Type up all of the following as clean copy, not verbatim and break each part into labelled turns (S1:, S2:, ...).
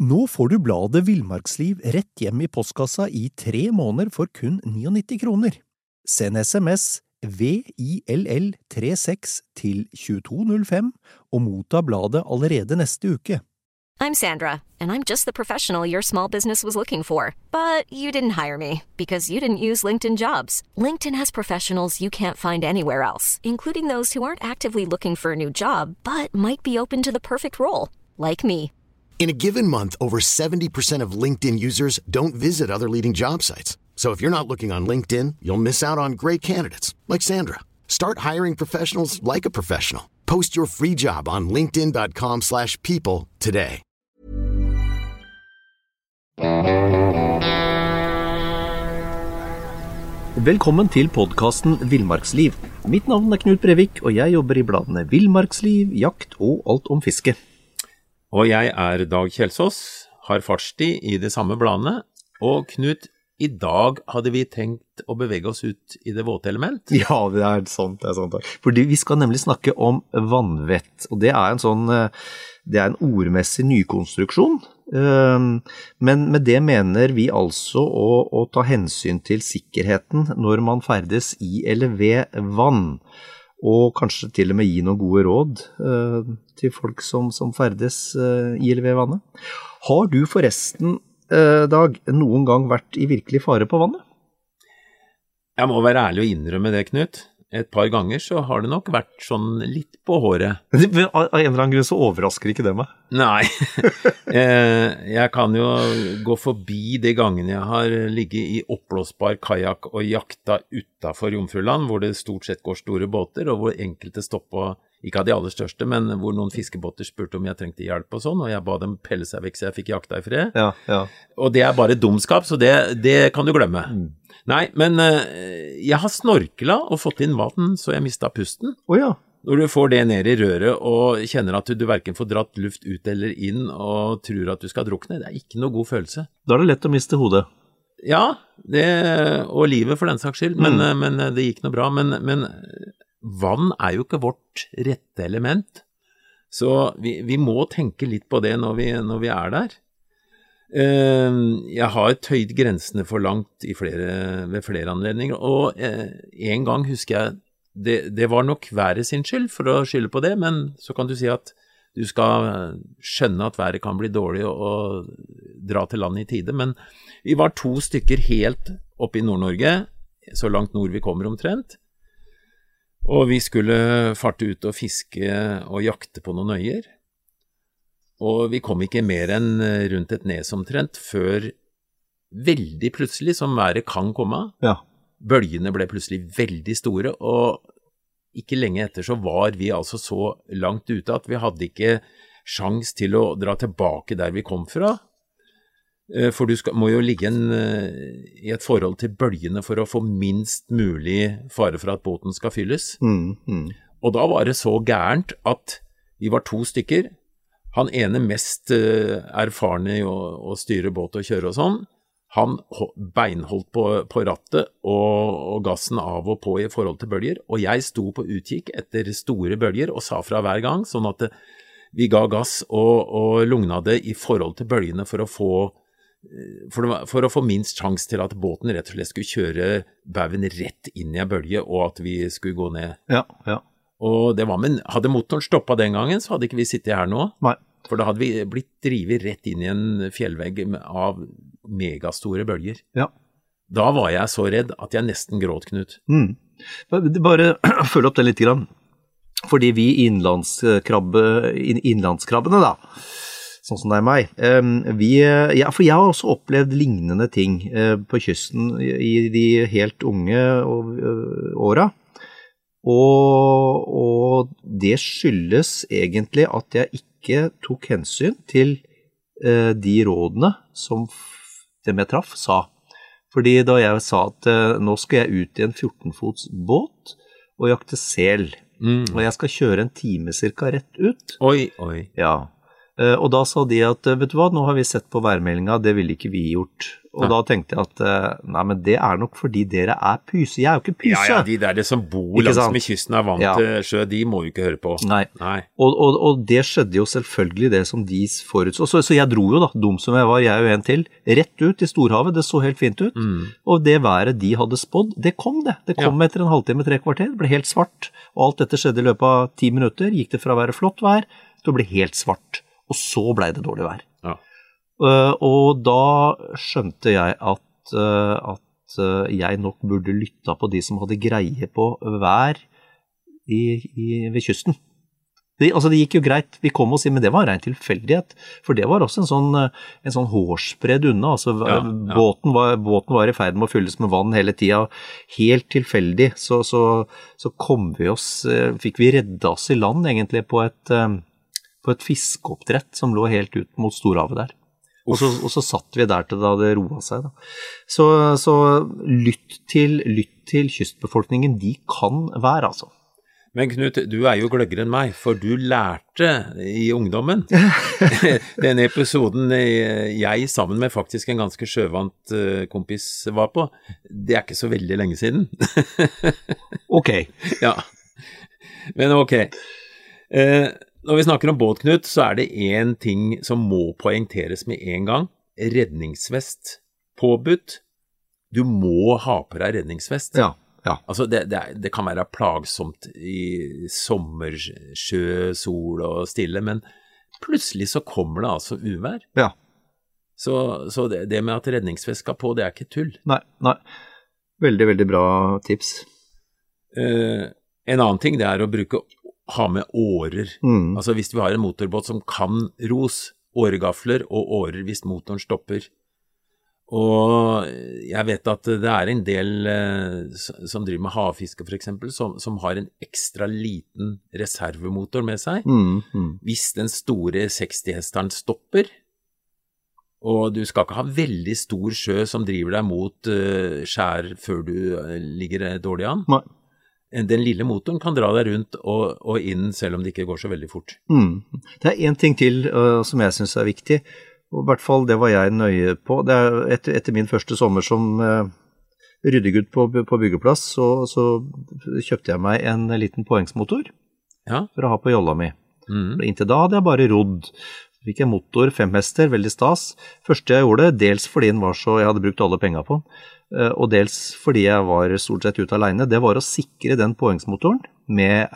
S1: Nå får du bladet Villmarksliv rett hjem I postkassa I 3 måneder for kun 99 kroner. Send SMS VILL36 til 2205 og motta bladet allerede neste uke.
S2: I'm Sandra, and I'm just the professional your small business was looking for. But you didn't hire me because you didn't use LinkedIn Jobs. LinkedIn has professionals you can't find anywhere else, including those who aren't actively looking for a new job, but might be open to the perfect role, like me.
S3: In a given month, over 70% of LinkedIn users don't visit other leading job sites. So if you're not looking on LinkedIn, you'll miss out on great candidates like Sandra. Start hiring professionals like a professional. Post your free job on linkedin.com/people today.
S1: Velkommen til podcasten Villmarksliv. Mitt navn Knut Brevik, og jeg jobber I bladene Villmarksliv, jakt og alt om fiske.
S4: Og jeg Dag Kjelsås, har fartstid I de samme bladene, og Knut, I dag hadde vi tenkt å bevege oss ut I det våte element.
S1: Ja, det sant. Fordi vi skal nemlig snakke om vannvett, og det en ordmessig nykonstruksjon, men med det mener vi altså å ta hensyn til sikkerheten når man ferdes I eller ved vann, og kanskje til og med gi noen gode råd til folk som ferdes I eller ved vannet. Har du forresten, Dag, noen gang vært I virkelig fare på vannet?
S4: Jeg må være ærlig og innrømme det, Knut. Et par ganger så har det nok vært sånn litt på håret.
S1: Av en eller annen grunn så overrasker ikke det meg.
S4: Nei, jeg kan jo gå forbi de gangene jeg har ligget I oppblåsbar kajak og jakta utenfor Jomfruland, hvor det stort sett går store båter, og hvor enkelte stopper, ikke av de aller største, men hvor noen fiskebåter spurte om jeg trengte hjelp og sånn, og jeg ba dem pelle seg vekk så jeg fikk jakta I fred.
S1: Ja.
S4: Og det bare dumskap, så det kan du glemme. Nei, men jeg har snorklet og fått inn vann, så jeg mistet pusten.
S1: Ja.
S4: Når du får det ned I røret og kjenner at du hverken får dratt luft ut eller inn og tror at du skal drukne, det ikke noe god følelse.
S1: Da det lett å miste hodet.
S4: Ja, og livet for den saks skyld, men det gikk noe bra. Men vann jo ikke vårt rette element, så vi må tenke litt på det når vi der. Jeg har tøyd grensene for langt ved flere anledninger, og en gang husker jeg, det var nok været sin skyld for å skylde på det, men så kan du si at du skal skjønne at været kan bli dårlig og dra til land I tide, men vi var 2 stykker helt oppe I Nord-Norge, så langt nord vi kommer omtrent, og vi skulle farte ut og fiske og jakte på noen øyer, og vi kom ikke mer enn rundt et nes omtrent før veldig plutselig, som været kan komme, bølgene ble plutselig veldig store, og ikke lenge etter så var vi altså så langt ute at vi hadde ikke sjans til å dra tilbake der vi kom fra, for du må jo ligge I et forhold til bølgene for å få minst mulig fare for at båten skal fylles. Og da var det så gærent at vi var 2 stykker, han ene mest erfarne I å styre båt og kjøre og sånn, han beinholdt på rattet og gassen av og på I forhold til bølger, og jeg sto på utkikk etter store bølger og sa fra hver gang, sånn at vi ga gass og lugna det I forhold til bølgene for å få minst sjans til at båten rett og slett skulle kjøre baugen rett inn I en bølge, og at vi skulle gå ned.
S1: Ja.
S4: Og det var, men hadde motoren stoppet den gangen, så hadde ikke vi sittet her nå.
S1: Nei.
S4: For da hadde vi blitt drivet rett inn I en fjellvegg av megastore bølger. Ja. Da var jeg så redd at jeg nesten gråt, Knut.
S1: Bare følg opp det litt grann. Fordi vi innlandskrabbene da, sånn som det meg, for jeg har også opplevd lignende ting på kysten I de helt unge åra. Og det skyldes egentlig at jeg ikke tok hensyn til de rådene som dem jeg traff sa. Fordi da jeg sa at nå skal jeg ut I en 14-fots båt og jakte sel, og jeg skal kjøre en time cirka rett ut.
S4: Oi.
S1: Ja, Og da sa de at, vet du hva, nå har vi sett på værmeldingen, det ville ikke vi gjort. Og da tenkte jeg at, nei, men det nok fordi dere pyse. Jeg jo ikke pyse.
S4: Ja, de der som bor langs med kysten vant til sjø, de må jo ikke høre på.
S1: Nei. Og det skjedde jo selvfølgelig det som de forutså. Så jeg dro jo da, dum som jeg var, jeg og en til, rett ut i Storhavet, det så helt fint ut. Og det været de hadde spådd, det kom det. Det kom etter en halvtime, 3 kvarter, det ble helt svart. Og alt dette skjedde i løpet av 10 minutter, gikk det fra å være flott vær, til å bli helt svart. Og så ble det dårlig vær. Ja. Og da skjønte jeg at jeg nok burde lytte på de som hadde greie på vær ved kysten. Det gikk jo greit, vi kom oss inn, men det var en ren tilfeldighet, for det var også en sånn hårsbredd unna, båten var i ferd med å fylles med vann hele tiden, helt tilfeldig, så kom vi fikk vi redda oss i land egentlig på et fiskeoppdrett som lå helt ut mot Storhavet der. Og så satt vi der til da det roet seg. Da. Så lytt til kystbefolkningen, de kan være, altså.
S4: Men Knut, du jo gløggere enn meg, for du lærte i ungdommen. Den episoden jeg sammen med faktisk en ganske sjøvant kompis var på, det ikke så veldig lenge siden.
S1: Ok.
S4: Ja, men ok. Når vi snakker om båt, Knut, så det en ting som må poengteres med en gang. Redningsvest påbudt. Du må ha på deg redningsvest.
S1: Ja.
S4: Altså, det kan være plagsomt i sommer, sjø, sol og stille, men plutselig så kommer det altså uvær.
S1: Ja.
S4: Så det med at redningsvest skal på, det ikke tull.
S1: Nei. Veldig, veldig bra tips.
S4: En annen ting, det å ha med årer. Altså hvis vi har en motorbåt som kan ros, åregafler og årer hvis motoren stopper. Og jeg vet at det en del som driver med havfiske for eksempel, som har en ekstra liten reservemotor med seg. Hvis den store 60-hesteren stopper, og du skal ikke ha veldig stor sjø som driver deg mot skjær før du ligger dårlig an.
S1: Nei.
S4: Den lille motoren kan dra deg rundt og inn selv om det ikke går så veldig fort.
S1: Det en ting til som jeg synes viktig, og i hvert fall det var jeg nøye på. Det etter min første sommer som ryddegutt på byggeplass, så kjøpte jeg meg en liten påhengsmotor for å ha på jolla mi. Inntil da hadde jeg bare rodd. Fikk en motor, 5 hester, veldig stas. Første jeg gjorde, dels fordi den var så, jeg hadde brukt alle penger på den, og dels fordi jeg var stort sett ute alene, det var å sikre den påhengsmotoren med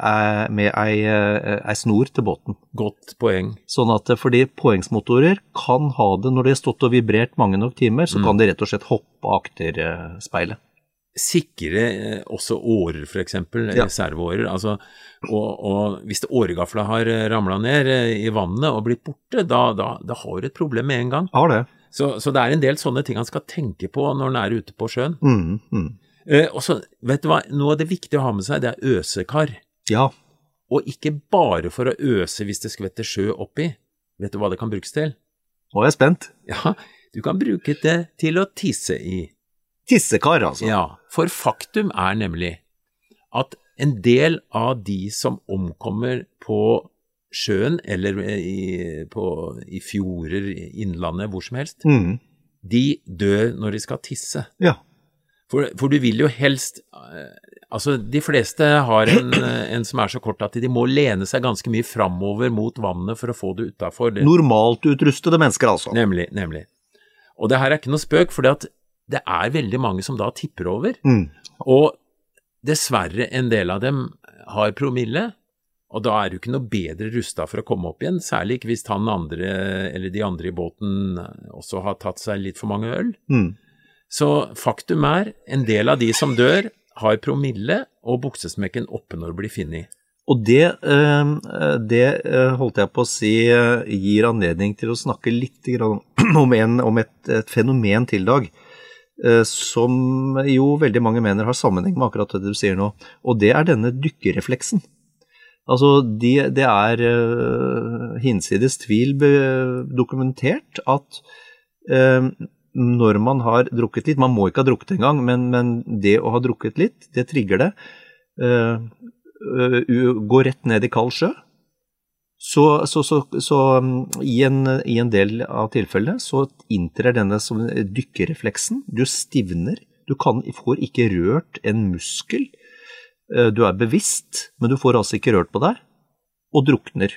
S1: ei snor til båten.
S4: Godt poeng.
S1: Sånn at fordi påhengsmotorer kan ha det, når de har stått og vibrert mange nok timer, så kan de rett og slett hoppe akterspeilet.
S4: Sikre også årer for eksempel, reserveårer, altså, og hvis åregafla har ramlet ned i vannet og blitt borte, da har du et problem med en gang.
S1: Har det.
S4: Så det en del sånne ting han skal tenke på når han ute på sjøen. Og så, vet du hva, noe av det viktige å ha med seg, det øsekar.
S1: Ja.
S4: Og ikke bare for å øse hvis det skvetter sjø oppi. Vet du hva det kan brukes til?
S1: Nå jeg spent.
S4: Ja, du kan bruke det til å tisse i.
S1: Tissekar, altså.
S4: Ja, for faktum nemlig at en del av de som omkommer på sjøen eller i fjorder, innlandet, hvor som helst, de dør når de skal tisse.
S1: Ja.
S4: For du vil jo helst, altså de fleste har en som så kort at de må lene seg ganske mye fremover mot vannet for å få det utenfor.
S1: Normalt utrustede mennesker, altså.
S4: Nemlig. Og det her ikke noe spøk, for det veldig mange som da tipper over, og dessverre en del av dem har promille, og da du ikke noe bedre rustet for å komme opp igjen, særlig ikke hvis de andre i båten også har tatt seg litt for mange øl. Så faktum en del av de som dør har promille og buksesmekken oppe når det blir finnet.
S1: Og det holdt jeg på å si gir anledning til å snakke litt om et fenomen til, Dag, som jo veldig mange mener har sammenheng med akkurat det du sier nå, og det denne dykkerrefleksen. Altså, det hinsides tvil dokumentert at når man har drukket litt, man må ikke ha drukket engang, men det å ha drukket litt, det trigger det. Gå rett ned i kald sjø, Så i en del av tilfellene så inntrer denne som dykkerrefleksen. Du stivner, får ikke rørt en muskel. Du bevisst, men du får altså ikke rørt på deg, og drukner.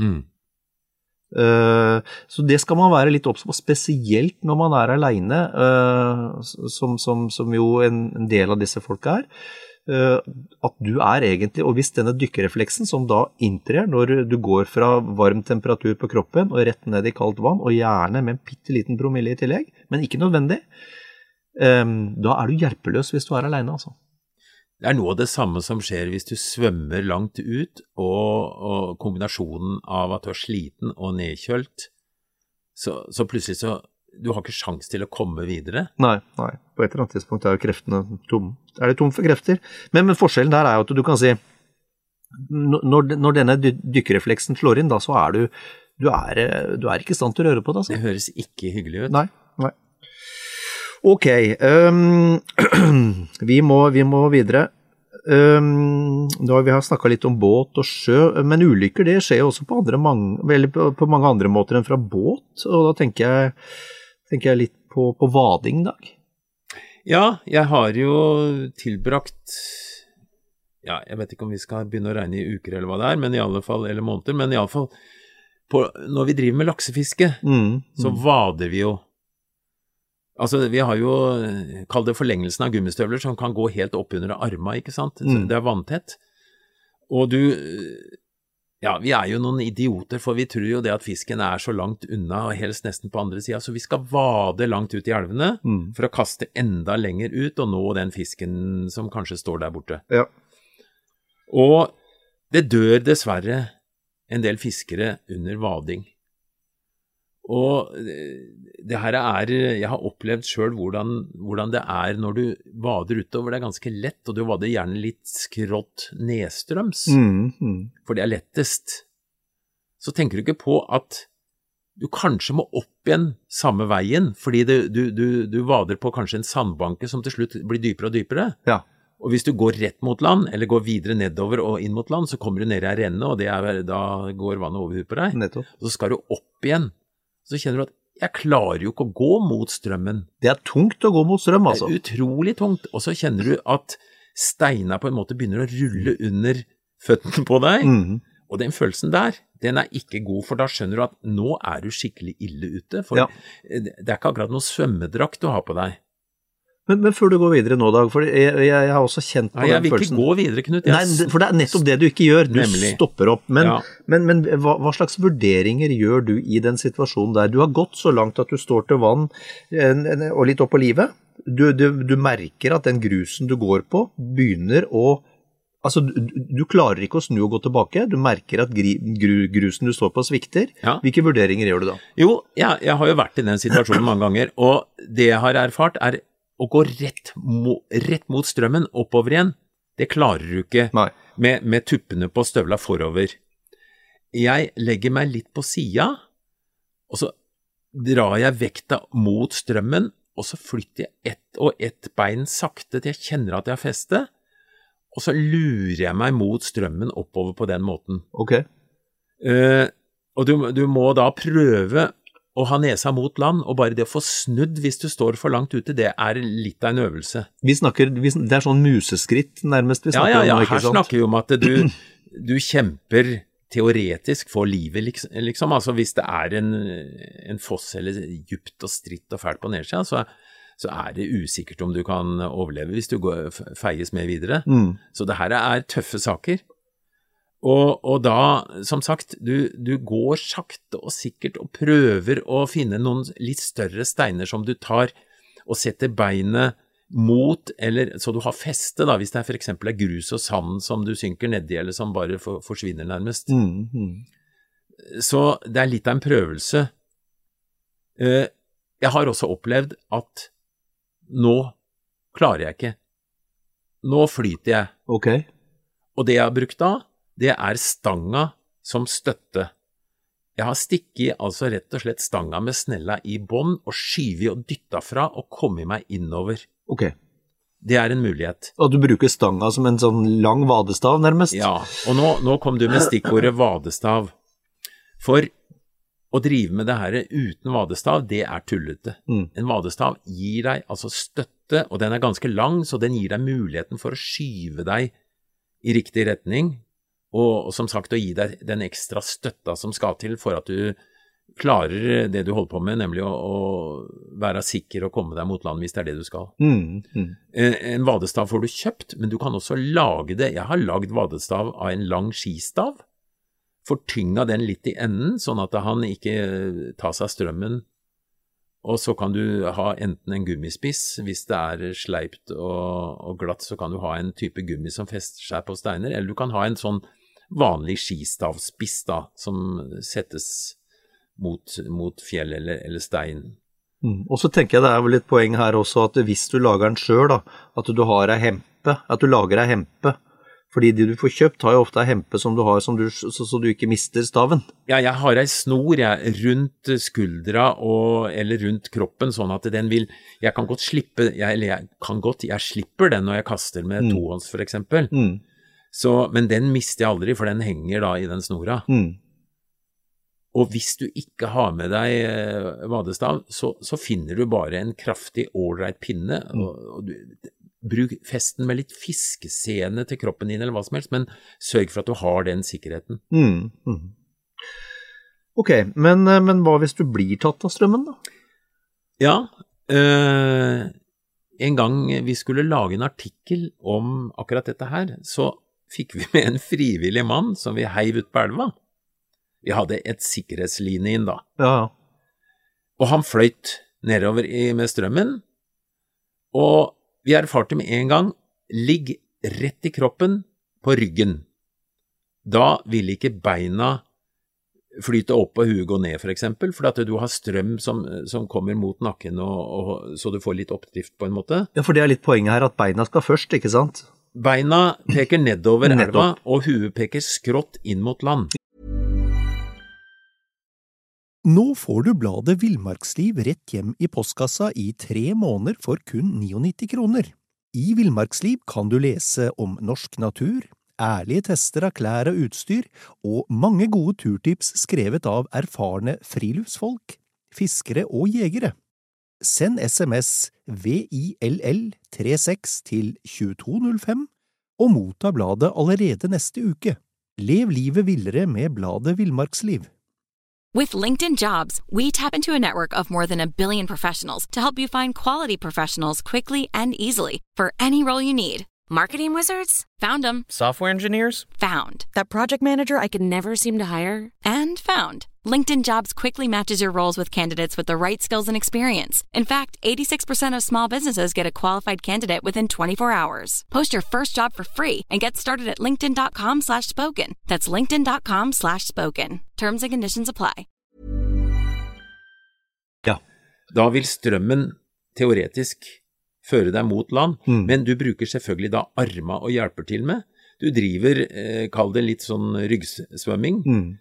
S1: Så det skal man være litt obs på, spesielt når man alene, som jo en del av disse folka at du egentlig, og hvis denne dykkerrefleksen som da inntrer når du går fra varm temperatur på kroppen og rett ned i kaldt vann, og gjerne med en pitteliten promille i tillegg, men ikke nødvendig, da du hjelpeløs hvis du alene, altså.
S4: Det noe av det samme som skjer hvis du svømmer langt ut, og kombinasjonen av at du sliten og nedkjølt, så plutselig du har ikke sjans til å komme videre.
S1: Nei, på et eller annet tidspunkt jo kreftene tom. Det tom for krefter. Men forskjellen der jo at du kan si, når denne dykkerrefleksen slår inn, da så du ikke i stand til å røre på det. Altså.
S4: Det høres ikke hyggelig ut.
S1: Nei. Ok, vi må videre. Vi har snakket litt om båt og sjø, men ulykker det skjer jo også på mange andre måter enn fra båt, og da tenker jeg litt på vading, Dag.
S4: Ja, jeg har jo tilbrakt, jeg vet ikke om vi skal begynne å regne i uker eller hva det men i alle fall, eller måneder, men i alle fall, når vi driver med laksefiske, så vader vi jo. Altså, vi har jo, kall det forlengelsen av gummistøvler, som kan gå helt opp under armene, ikke sant? Det vanntett. Og vi jo noen idioter, for vi tror jo det at fisken så langt unna, og helst nesten på andre siden, så vi skal vade langt ut i elvene, for å kaste enda lenger ut, og nå den fisken som kanskje står der borte. Ja. Og det dør dessverre en del fiskere under vading. Og det her jeg har opplevd selv hvordan det når du vader utover, det ganske lett, og du vader gjerne litt skrått nedstrøms, for det lettest. Så tenker du ikke på at du kanskje må opp igjen samme veien, fordi du vader på kanskje en sandbanke som til slutt blir dypere og dypere. Ja. Og hvis du går rett mot land, eller går videre nedover og inn mot land, så kommer du ned i renne, og da går vannet over huet på deg. Nettopp. Og så skal du opp igjen. Så kjenner du at jeg klarer jo ikke å gå mot strømmen. Det tungt å gå mot strøm, altså. Det utrolig tungt. Og så kjenner du at steina på en måte begynner å rulle under føttene på deg. Og den følelsen der, den ikke god, for da skjønner du at nå du skikkelig ille ute. For det ikke akkurat noe svømmedrakt du har på deg. Men før du går videre nå, Dag, for jeg har også kjent på den følelsen. Jeg vil ikke gå videre, Knut. Nei, for det nettopp det du ikke gjør. Du stopper opp. Men hva slags vurderinger gjør du i den situasjonen der? Du har gått så langt at du står til vann og litt opp på livet. Du merker at den grusen du går på begynner å... Altså, du klarer ikke å snu og gå tilbake. Du merker at grusen du står på svikter. Ja. Hvilke vurderinger gjør du da? Jo, jeg har jo vært i den situasjonen mange ganger, og det jeg har erfart å gå rett mot strømmen oppover igjen, det klarer du ikke med tuppene på støvla forover. Jeg legger meg litt på siden, og så drar jeg vekta mot strømmen, og så flytter jeg ett bein sakte til jeg kjenner at jeg har festet, og så lurer jeg meg mot strømmen oppover på den måten. Ok. Og du må da prøve å ha nesa mot land, og bare det å få snudd hvis du står for langt ute, det litt av en øvelse. Det sånn museskritt nærmest vi snakker om. Ja, her snakker vi om at du kjemper teoretisk for livet, liksom. Altså hvis det en foss eller djupt og stritt og fælt på nedsiden, så det usikkert om du kan overleve hvis du feies med videre. Så det her tøffe saker. Og da, som sagt, du går sakte og sikkert og prøver å finne noen litt større steiner som du tar og setter beinet mot, eller så du har feste da, hvis det for eksempel grus og sand som du synker nedi, eller som bare forsvinner nærmest. Så det litt av en prøvelse. Jeg har også opplevd at nå klarer jeg ikke. Nå flyter jeg. Ok. Og det jeg har brukt da, det stanga som støtte. Jeg har stikket altså rett og slett stanga med snella i bånd og skyvet og dyttet fra og kommet meg innover. Ok. Det en mulighet. Og du bruker stanga som en sånn lang vadestav nærmest? Ja, og nå kom du med stikkordet vadestav. For å drive med det her uten vadestav, det tullete. En vadestav gir deg altså støtte, og den ganske lang, så den gir deg muligheten for å skyve deg i riktig retning, og som sagt å gi deg den ekstra støtta som skal til for at du klarer det du holder på med, nemlig å være sikker og komme deg mot land hvis det det du skal. En vadestav får du kjøpt, men du kan også lage det. Jeg har lagd vadestav av en lang skistav, fortynga den litt i enden, sånn at han ikke tar seg strømmen, og så kan du ha enten en gummispiss, hvis det sleipt og glatt, så kan du ha en type gummi som fester seg på steiner, eller du kan ha en sånn vanlig skistavspiss da, som settes mot fjell eller stein.
S1: Og så tenker jeg det vel et poeng her også, at hvis du lager den selv da, at du har en hempe, at du lager en hempe, fordi de du får kjøpt har jo ofte en hempe som du har, så du ikke mister staven. Ja,
S4: jeg har en snor rundt skuldra eller rundt kroppen, sånn at den vil, jeg kan godt slippe, jeg slipper den når jeg kaster med tohånds for eksempel. Men den mister jeg aldri, for den henger da i den snora. Og hvis du ikke har med deg vadestav, så finner du bare en kraftig all-right pinne, og bruk festen med litt fiskesene til kroppen din eller hva som helst, men sørg for at du har den sikkerheten.
S1: Ok, men hva hvis du blir tatt av strømmen da?
S4: Ja, en gang vi skulle lage en artikkel om akkurat dette her, så fikk vi med en frivillig mann som vi heiv ut på elva. Vi hadde et sikkerhetslinje inn da.
S1: Ja.
S4: Og han fløyt nedover med strømmen, og vi erfarte med en gang, ligg rett i kroppen på ryggen. Da vil ikke beina flyte opp og huet gå ned for eksempel, for at du har strøm som kommer mot nakken, så du får litt oppdrift på en måte.
S1: Ja, for det litt poenget her at beina skal først, ikke sant?
S4: Beina peker nedover elva, og huet peker skrått inn mot land.
S5: Nå får du bladet Villmarksliv rett hjem i postkassa i 3 måneder for kun 99 kroner. I Villmarksliv kan du lese om norsk natur, ærlige tester av klær og utstyr, og mange gode turtips skrevet av erfarne friluftsfolk, fiskere og jegere. Send SMS VILL36 til 2205 og motta bladet allerede neste uke. Lev livet villere med bladet Villmarksliv.
S6: With LinkedIn Jobs, we tap into a network of more than 1 billion professionals to help you find quality professionals quickly and easily for any role you need.
S2: Marketing wizards?
S6: Found them.
S7: Software engineers?
S6: Found.
S2: That project manager I could never seem to hire?
S6: And found. LinkedIn Jobs quickly matches your roles with candidates with the right skills and experience. In fact, 86% of small businesses get a qualified candidate within 24 hours. Post your first job for free and get started at linkedin.com/spoken. That's linkedin.com/spoken. Terms and conditions apply.
S4: Ja, da vil strømmen teoretisk føre deg mot land, men du bruker selvfølgelig da arma og hjelper til med. Du driver, kall det litt sånn ryggsvømming,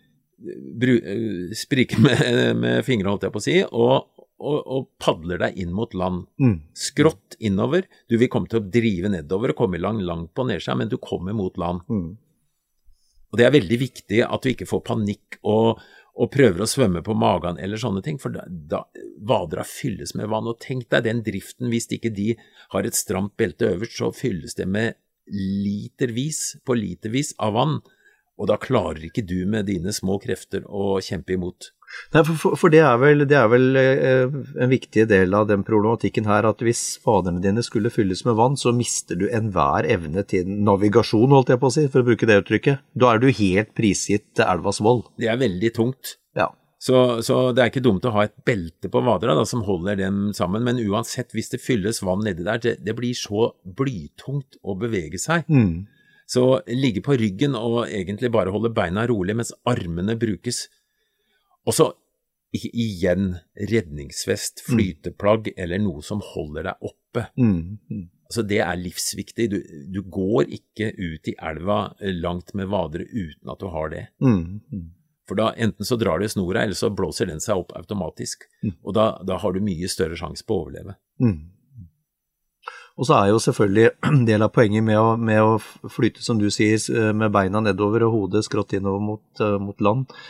S4: spriker med fingrene, holdt jeg på å si, og padler deg inn mot land. Skrått innover, du vil komme til å drive nedover og komme langt på nedsida, men du kommer mot land. Og det veldig viktig at du ikke får panikk og prøver å svømme på magen eller sånne ting, for da vadera fylles med vann, og tenk deg den driften, hvis ikke de har et stramt belte øverst, så fylles det med litervis på litervis av vann, og da klarer ikke du med dine små krefter å kjempe imot.
S1: Nei, for det vel en viktig del av den problematikken her, at hvis faderne dine skulle fylles med vann, så mister du enhver evne til navigasjon, holdt jeg på å si, for å bruke det uttrykket. Da du helt prisgitt elvas vold.
S4: Det veldig tungt.
S1: Ja.
S4: Så det ikke dumt å ha et belte på vadera da, som holder dem sammen, men uansett, hvis det fylles vann nedi der, det blir så blytungt å bevege seg. Så ligge på ryggen og egentlig bare holde beina rolig mens armene brukes. Og så igjen redningsvest, flyteplagg eller noe som holder deg oppe. Altså det livsviktig. Du går ikke ut i elva langt med vadere uten at du har det. For da enten så drar du snora, eller så blåser den seg opp automatisk. Og da har du mye større sjanse på å overleve.
S1: Og så jo selvfølgelig en del av poenget med å flyte, som du sier, med beina nedover og hodet skrått innover mot land.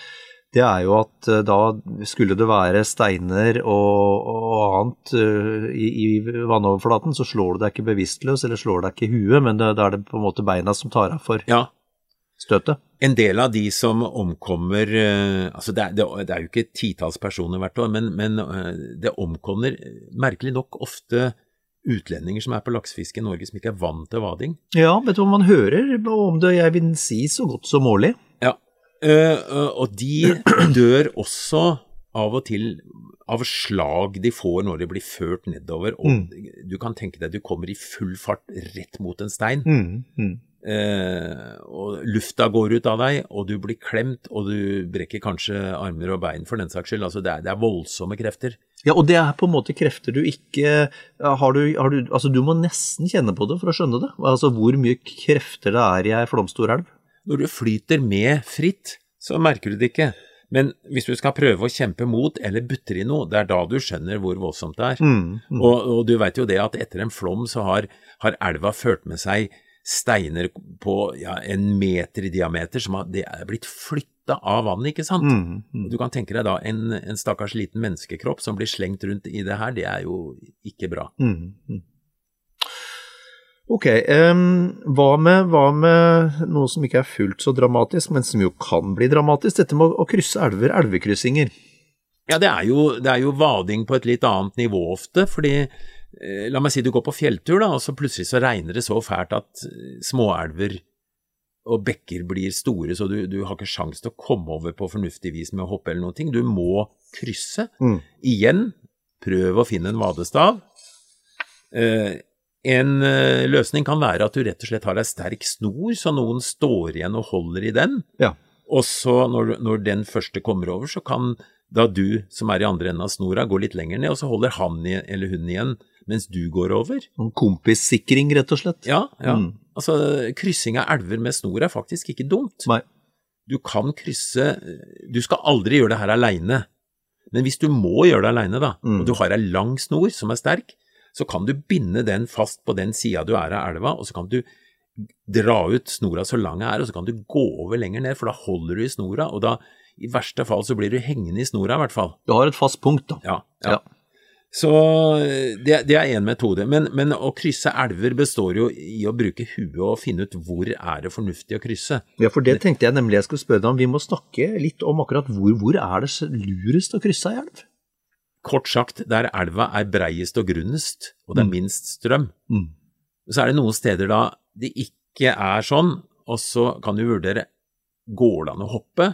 S1: det jo at da skulle det være steiner og annet i vannoverflaten, så slår du deg ikke bevisstløs, eller slår deg ikke i huet, men da det på en måte beina som tar av for støtet.
S4: En del av de som omkommer, altså det jo ikke titalls personer hvert år, men det omkommer merkelig nok ofte utlendinger som på laksefiske i Norge som ikke vant til vading. Ja,
S1: vet du hva man hører om det, jeg vil si så godt som målig.
S4: Ja, og de dør også av og til av slag de får når de blir ført nedover, og du kan tenke deg, du kommer i full fart rett mot en stein, og lufta går ut av deg, og du blir klemt, og du brekker kanskje armer og bein for den saks skyld, altså det voldsomme krefter.
S1: Ja, og det på en måte krefter du ikke, altså du må nesten kjenne på det for å skjønne det, altså hvor mye krefter det i en flomstor elv.
S4: Når du flyter med fritt, så merker du det ikke. Men hvis du skal prøve å kjempe mot eller butter i noe, det da du skjønner hvor voldsomt det Og du vet jo det at etter en flom så har elva ført med seg steiner på 1 meter i diameter, som det blitt flyttet av vann, ikke sant? Du kan tenke deg da, en stakkars liten menneskekropp som blir slengt rundt i det her, det jo ikke bra.
S1: Ok, hva med noe som ikke fullt så dramatisk, men som jo kan bli dramatisk, dette med å krysse elvekryssinger?
S4: Ja, det jo vading på et litt annet nivå ofte, fordi la meg si du går på fjelltur da, og så plutselig så regner det så fælt at småelver og bekker blir store, så du har ikke sjans til å komme over på fornuftig vis med å hoppe eller noen ting. Du må krysse. Igjen, prøv å finne en vadestav. En løsning kan være at du rett og slett har en sterk snor, så noen står igjen og holder i den.
S1: Ja.
S4: Og så når den første kommer over, så kan da du som i andre enden av snora gå litt lenger ned, og så holder han eller hun igjen mens du går over.
S1: En kompissikring, rett og slett.
S4: Ja. Altså, kryssing av elver med snor faktisk ikke dumt.
S1: Nei.
S4: Du kan krysse, du skal aldri gjøre det her alene, men hvis du må gjøre det alene da, og du har en lang snor som sterk, så kan du binde den fast på den siden du av elva, og så kan du dra ut snora så lang og så kan du gå over lenger ned, for da holder du i snora, og da i verste fall så blir du hengende i snora i hvert fall.
S1: Du har et fast punkt da.
S4: Ja. Så det en metode, men å krysse elver består jo i å bruke huet og finne ut hvor det fornuftig å krysse.
S1: Ja, for det tenkte jeg nemlig jeg skulle spørre deg om. Vi må snakke litt om akkurat hvor det lurest å krysse en elv?
S4: Kort sagt, der elva breiest og grunnest, og det minst strøm. Så det noen steder da det ikke sånn, og så kan du vurdere, går det an å hoppe?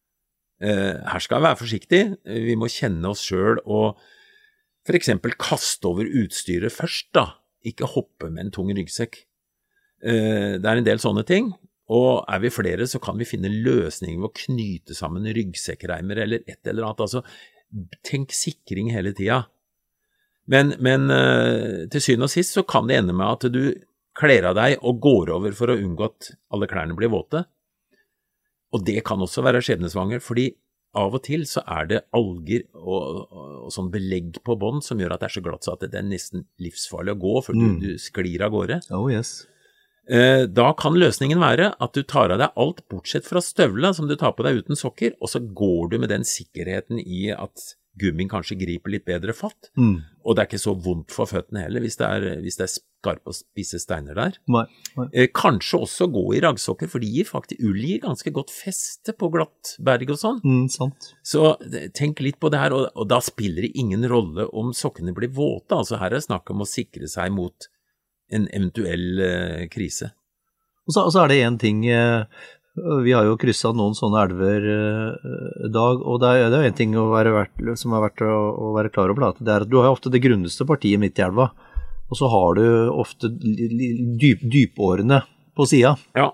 S4: Her skal vi være forsiktig, vi må kjenne oss selv og for eksempel kaste over utstyret først da, ikke hoppe med en tung ryggsekk. Det en del sånne ting, og vi flere så kan vi finne løsninger ved å knyte sammen ryggsekkreimer eller et eller annet, altså tenk sikring hele tiden. Men til syvende og sist så kan det ende med at du kler av deg og går over for å unngå at alle klærne blir våte. Og det kan også være skjebnesvanger, fordi av og til så det alger og sånn belegg på bånd som gjør at det så glatt så at det nesten livsfarlig å gå, for du sklir av gårde.
S1: Oh yes.
S4: Da kan løsningen være at du tar av deg alt bortsett fra støvla som du tar på deg uten sokker, og så går du med den sikkerheten i at gummien kanskje griper litt bedre fatt, og det ikke så vondt for føttene heller hvis det skarpe og spisse steiner der.
S1: Nei.
S4: Kanskje også gå i raggsokker, for ull gir ganske godt feste på glatt berg og sånn.
S1: Sant.
S4: Så tenk litt på det her, og da spiller det ingen rolle om sokkene blir våte, altså her snakk om å sikre seg mot en eventuell krise.
S1: Og så det en ting, vi har jo krysset noen sånne elver i dag, og det jo en ting som vært å være klar over, at det at du har ofte det grunneste partiet midt i elva, og så har du ofte dypårene på siden.
S4: Ja,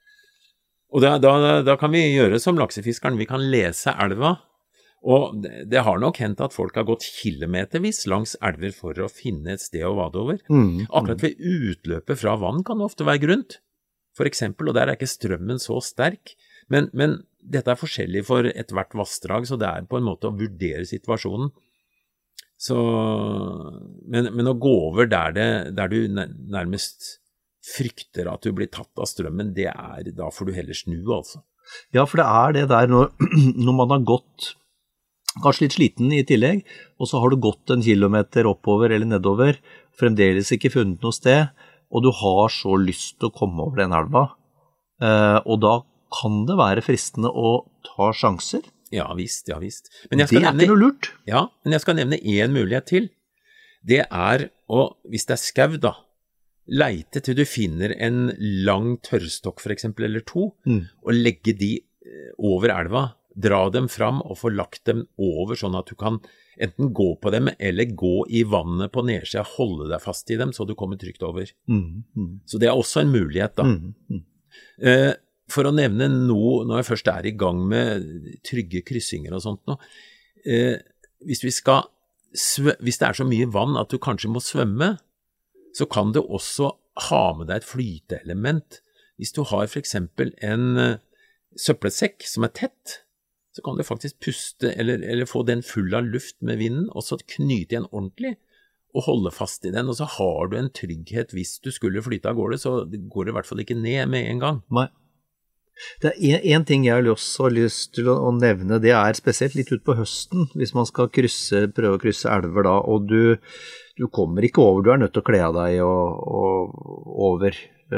S4: og da kan vi gjøre som laksefiskeren, vi kan lese elva, og det har nok hendt at folk har gått kilometervis langs elver for å finne et sted å vade over. Akkurat ved utløpet fra vann kan det ofte være grunt, for eksempel, og der ikke strømmen så sterk, men dette forskjellig for et hvert vassdrag, så det på en måte å vurdere situasjonen. Så, men å gå over der du nærmest frykter at du blir tatt av strømmen, da får du heller snu, altså.
S1: Ja, for det der når man har gått, kanskje litt sliten I tillegg, og så har du gått en kilometer oppover eller nedover, fremdeles ikke funnet noe sted, og du har så lyst til å komme over den elva, og da kan det være fristende å ta sjanser.
S4: Ja visst. Men jeg skal
S1: det ikke noe lurt.
S4: Ja, men jeg skal nevne en mulighet til. Det å, hvis det skau da, leite til du finner en lang tørrstokk for eksempel, eller to, og legge de over elva, dra dem fram og få lagt dem over, sånn at du kan enten gå på dem, eller gå I vannet på nedsida, holde deg fast I dem, så du kommer trygt over. Så det også en mulighet da. For å nevne noe, når jeg først I gang med trygge kryssinger og sånt nå, hvis det så mye vann at du kanskje må svømme, så kan du også ha med deg et flyteelement. Hvis du har for eksempel en søppelsekk som tett, så kan du faktisk puste eller få den full av luft med vinden, og så knyte igjen ordentlig, og holde fast I den, og så har du en trygghet hvis du skulle flyte av gårde, så går det I hvert fall ikke ned med en gang.
S1: Nei. Det en ting jeg også har lyst til å nevne, det spesielt litt ut på høsten, hvis man skal prøve å krysse elver da, og du kommer ikke over, du nødt til å kle av deg over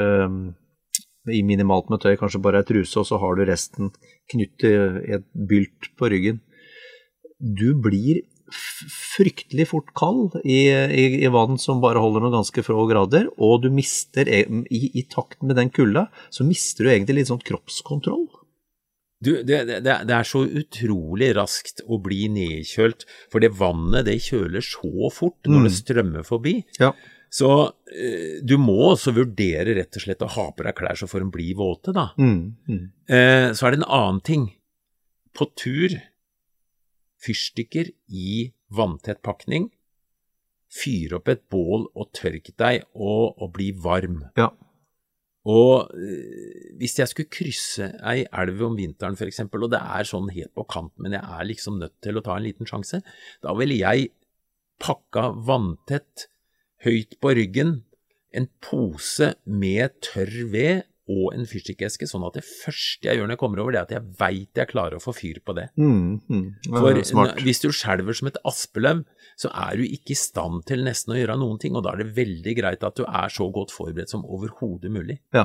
S1: I minimalt med tøy, kanskje bare truse, og så har du resten knyttet I et bylt på ryggen. Du blir fryktelig fort kald I vann som bare holder noen ganske få grader, og du mister I takt med den kulda, så mister du egentlig litt sånn kroppskontroll.
S4: Det så utrolig raskt å bli nedkjølt, for det vannet det kjøler så fort når det strømmer forbi.
S1: Ja.
S4: Så du må også vurdere rett og slett å ha på deg klær så får de bli våte da. Så det en annen ting. På tur, fyrstikker I vanntett pakning, fyr opp et bål og tørk deg og bli varm.
S1: Ja.
S4: Og hvis jeg skulle krysse ei elv om vinteren for eksempel, og det sånn helt på kant, men jeg liksom nødt til å ta en liten sjanse, da ville jeg pakka vanntett høyt på ryggen, en pose med tørr ved og en fyrstikkeske, sånn at det første jeg gjør når jeg kommer over, det at jeg vet jeg klarer å få fyr på det. For hvis du skjelver som et aspeløv, så du ikke I stand til nesten å gjøre noen ting, og da det veldig greit at du så godt forberedt som overhodet mulig.
S1: Ja,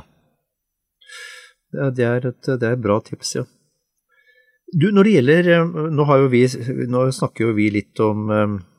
S1: det et bra tips, ja. Du, når det gjelder, nå snakker jo vi litt om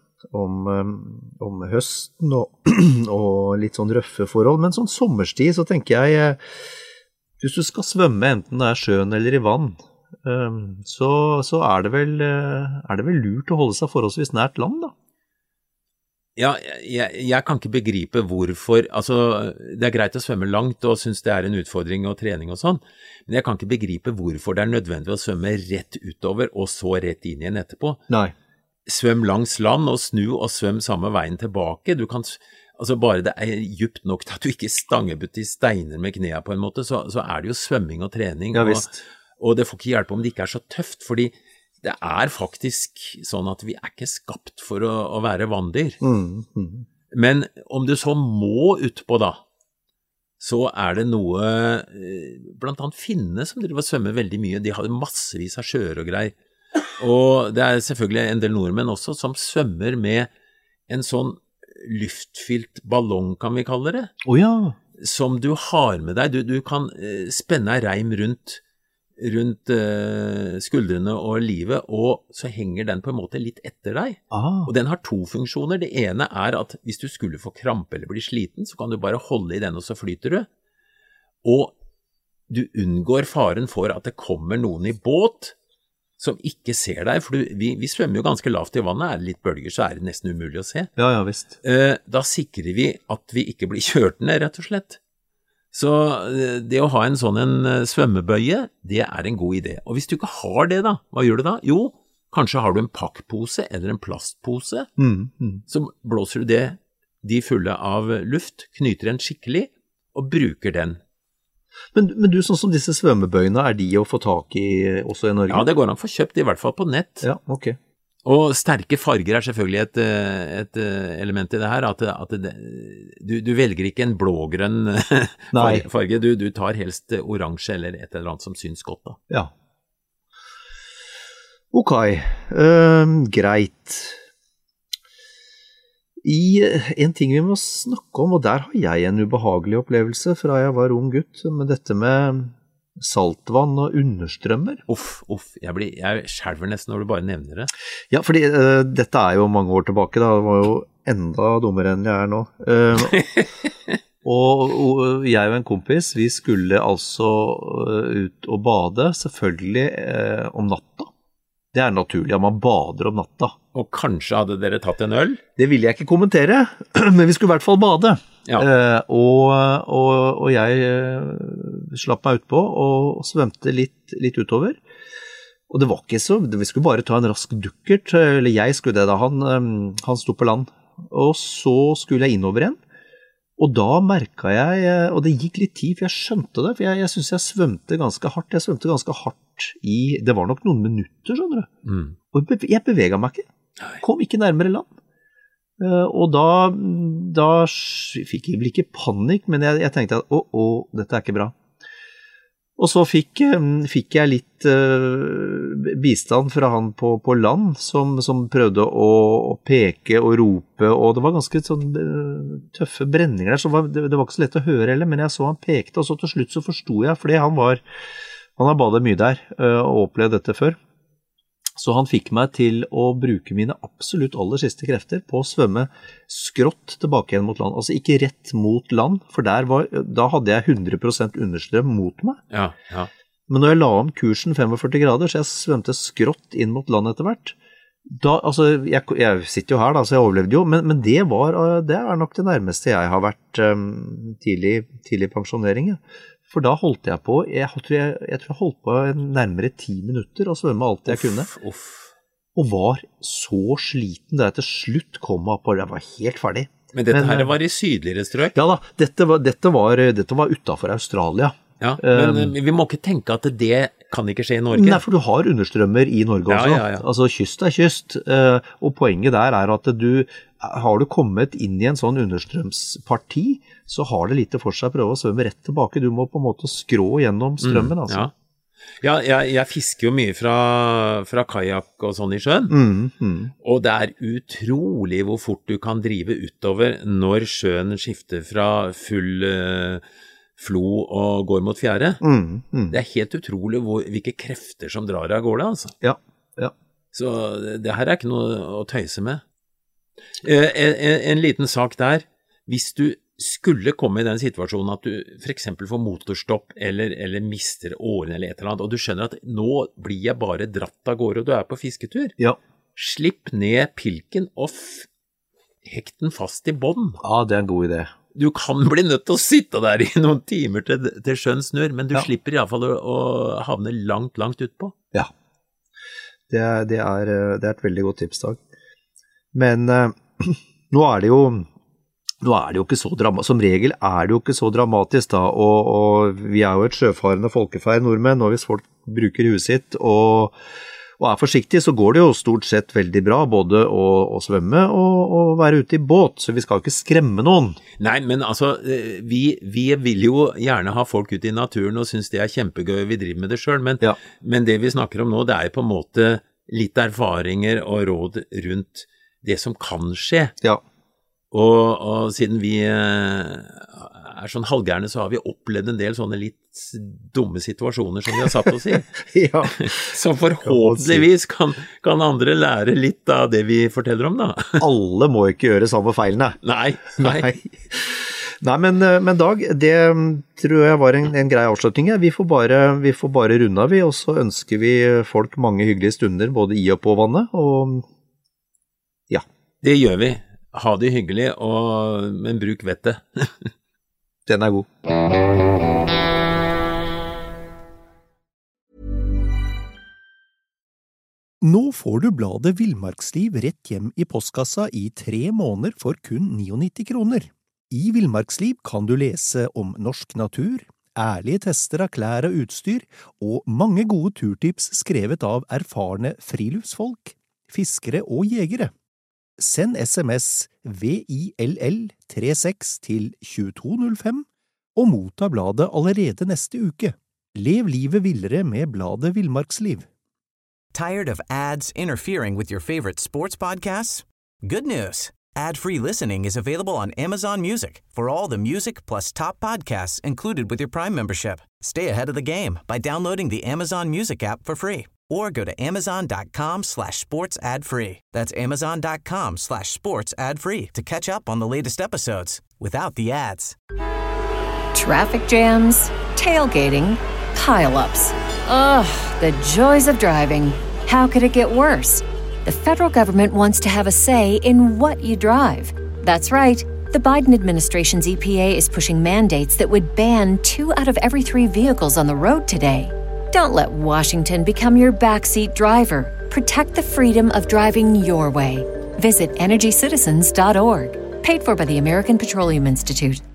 S1: høsten og litt sånn røffe forhold, men sånn sommerstid så tenker jeg, hvis du skal svømme enten det sjøen eller I vann, så det vel lurt å holde seg forholdsvis nært land da?
S4: Ja, jeg kan ikke begripe hvorfor, altså det greit å svømme langt og synes det en utfordring og trening og sånn, men jeg kan ikke begripe hvorfor det nødvendig å svømme rett utover og så rett inn igjen etterpå.
S1: Nei.
S4: Svøm langs land og snu og svøm samme veien tilbake. Du kan, altså bare det djupt nok til at du ikke stangebutt I steiner med knæene på en måte, så det jo svømming og trening.
S1: Ja, visst.
S4: Og det får ikke hjelpe om det ikke så tøft, fordi det faktisk sånn at vi ikke skapt for å være vanndyr. Men om du så må utpå da, så det noe, blant annet finne som driver og svømmer veldig mye, de har massevis av sjøer og greier. Og det selvfølgelig en del nordmenn også som svømmer med en sånn luftfylt ballong, kan vi kalle det.
S1: Ja.
S4: Som du har med deg. Du kan spenne reim rundt skuldrene og livet, og så henger den på en måte litt etter deg. Og den har to funksjoner. Det ene at hvis du skulle få krampe eller bli sliten, så kan du bare holde I den, og så flyter du. Og du unngår faren for at det kommer noen I båt som ikke ser deg, for vi svømmer jo ganske lavt I vannet, det litt bølger, så det nesten umulig å se.
S1: Ja, visst.
S4: Da sikrer vi at vi ikke blir kjørt ned, rett og slett. Så det å ha en sånn svømmebøye, det en god idé. Og hvis du ikke har det da, hva gjør du da? Jo, kanskje har du en pakkpose eller en plastpose, så blåser du de fulle av luft, knyter den skikkelig, og bruker den.
S1: Men du, sånn som disse svømmebøyene, de å få tak I også I Norge?
S4: Ja, det går an å få kjøpt I hvert fall på nett.
S1: Ja, ok.
S4: Og sterke farger selvfølgelig et element i det her, at du velger ikke en blågrønn farge, du tar helst oransje eller et eller annet som syns godt da.
S1: Ja. Ok, greit. En ting vi må snakke om, og der har jeg en ubehagelig opplevelse fra jeg var ung gutt, med dette med saltvann og understrømmer.
S4: Jeg skjelver nesten når du bare nevner det.
S1: Ja, fordi dette jo mange år tilbake, da. Det var jo enda dummere enn jeg nå. Og jeg og en kompis, vi skulle altså ut og bade, selvfølgelig om natta. Det naturlig at man bader om natta.
S4: Og kanskje hadde dere tatt en øl?
S1: Det vil jeg ikke kommentere, men vi skulle i hvert fall bade. Ja. Og jeg slapp meg utpå og svømte litt utover. Og det var ikke så, vi skulle bare ta en rask dukkert, eller jeg skulle det da, han sto på land. Og så skulle jeg innover igjen. Og da merket jeg, og det gikk litt tid, for jeg skjønte det, for jeg synes jeg svømte ganske hardt. Jeg svømte ganske hardt det var nok noen minutter, skjønner du. Og jeg beveget meg ikke. Kom ikke nærmere land. Og da fikk jeg vel ikke panikk, men jeg tenkte at dette ikke bra. Og så fikk jeg litt bistand fra han på land, som prøvde å peke og rope, og det var ganske sånn tøffe brenninger der, så det var ikke så lett å høre heller, men jeg så han pekte, og så til slutt så forstod jeg, fordi han har badet mye der, og opplevd dette før. Så han fikk meg til å bruke mine absolutt aller siste krefter på å svømme skrått tilbake igjen mot land. Altså ikke rett mot land, for da hadde jeg 100% understrøm mot meg.
S4: Ja.
S1: Men når jeg la om kursen 45 grader, så jeg svømte skrått inn mot land etter hvert. Jeg sitter jo her da, så jeg overlevde jo, men det nok det nærmeste jeg har vært tidlig pensjonering. For da holdt jeg på, jeg tror jeg holdt på nærmere 10 minutter og svømme alt jeg kunne. Og var så sliten da jeg til slutt kom opp, og jeg var helt ferdig.
S4: Men dette her var i sydligere strøk?
S1: Ja da, dette var utenfor Australia.
S4: Ja, men vi må ikke tenke at det kan ikke skje i Norge.
S1: Nei, for du har understrømmer i Norge også.
S4: Ja.
S1: Altså kyst kyst, og poenget der at har du kommet inn i en sånn understrømsparti, så har det litt for seg å prøve å svømme rett tilbake. Du må på en måte skrå gjennom strømmen, altså.
S4: Ja, jeg fisker jo mye fra kajak og sånn i sjøen, og det utrolig hvor fort du kan drive utover når sjøen skifter fra full flo og går mot fjære. Det helt utrolig hvilke krefter som drar av gårde, altså.
S1: Ja.
S4: Så det her ikke noe å tøyse med. En liten sak der, hvis du skulle komme i den situasjonen at du for eksempel får motorstopp eller mister årene eller et eller annet, og du skjønner at nå blir jeg bare dratt av gårde og du på fisketur, slipp ned pilken og hekt den fast i bånd.
S1: Ja, det en god idé.
S4: Du kan bli nødt til å sitte der i noen timer til sjøen snør, men du slipper i hvert fall å havne langt utpå. Ja,
S1: det et veldig godt tips, Dag. Men nå det jo ikke så dramatisk, som regel det jo ikke så dramatisk da, og vi jo et sjøfarende folkeferd nordmenn, og hvis folk bruker huset sitt og forsiktig, så går det jo stort sett veldig bra, både å svømme og være ute i båt, så vi skal jo ikke skremme noen.
S4: Nei, men altså, vi vil jo gjerne ha folk ute i naturen og synes det kjempegøy, vi driver med det selv, men det vi snakker om nå, det jo på en måte litt erfaringer og råd rundt det som kan skje.
S1: Ja.
S4: Og siden vi sånn halvgærne, så har vi opplevd en del sånne litt dumme situasjoner som vi har satt oss i.
S1: Ja.
S4: Så forhåpentligvis kan andre lære litt av det vi forteller om da.
S1: Alle må ikke gjøre samme feilene.
S4: Nei.
S1: Nei, men Dag, det tror jeg var en grei avslutning. Vi får bare runde av, og så ønsker vi folk mange hyggelige stunder, både i og på vannet, og ja.
S4: Det gjør vi. Ha det hyggelig, men bruk vettet.
S1: Den god.
S5: Nå får du bladet Villmarksliv rett hjem i postkassa i 3 måneder for kun 99 kroner. I Villmarksliv kan du lese om norsk natur, ærlige tester av klær og utstyr, og mange gode turtips skrevet av erfarne friluftsfolk. fiskere og jegere. Send SMS VILL36 til 2205 og motta bladet allerede neste uke. Lev livet villere med bladet Villmarksliv.
S7: Tired of ads interfering with your favorite sports podcasts? Good news. Ad-free listening is available on Amazon Music for all the music plus top podcasts included with your Prime membership. Stay ahead of the game by downloading the Amazon Music app for free or go to amazon.com/sports ad-free. That's amazon.com/sports ad-free to catch up on the latest episodes without the ads.
S8: Traffic jams, tailgating, pile-ups. Ugh, the joys of driving. How could it get worse? The federal government wants to have a say in what you drive. That's right. The Biden administration's EPA is pushing mandates that would ban 2 out of every 3 vehicles on the road today. Don't let Washington become your backseat driver. Protect the freedom of driving your way. Visit EnergyCitizens.org. Paid for by the American Petroleum Institute.